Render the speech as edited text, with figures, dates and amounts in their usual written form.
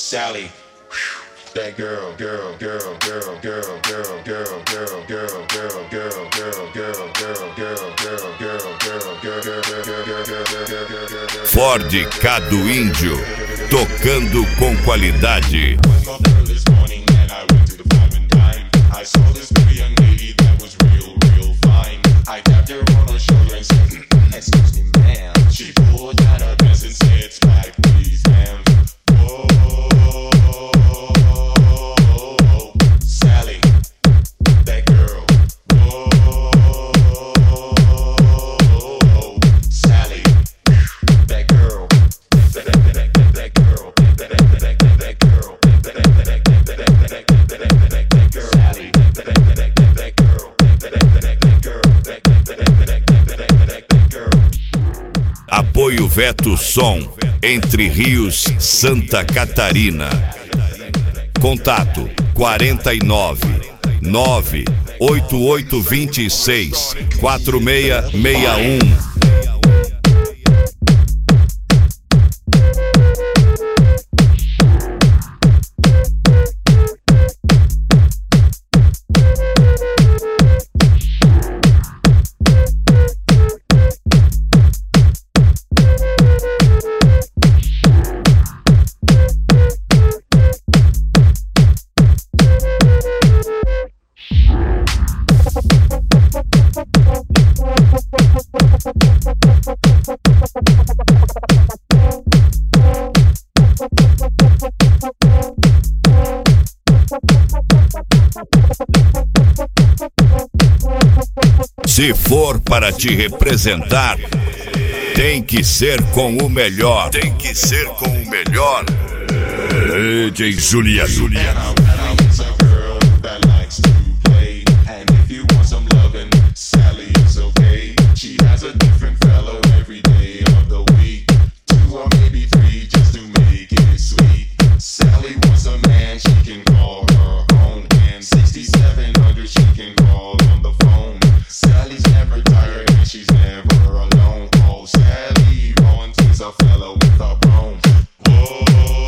Sally. That girl. Ford K do Índio, tocando com qualidade. I saw this pretty young lady that was real fine. I tapped her on her shoulder and said, excuse me, ma'am. She pulled out her pants and said, spike, please, ma'am. Whoa, Sally, that girl. Whoa, Sally, that girl. That girl. Apoio Veto Som, Entre Rios, Santa Catarina. Contato 49 98826 4661. Se for para te representar, tem que ser com o melhor. DJ Juliano. She's never alone. Oh, Sally, once is a fellow with a bone. Whoa.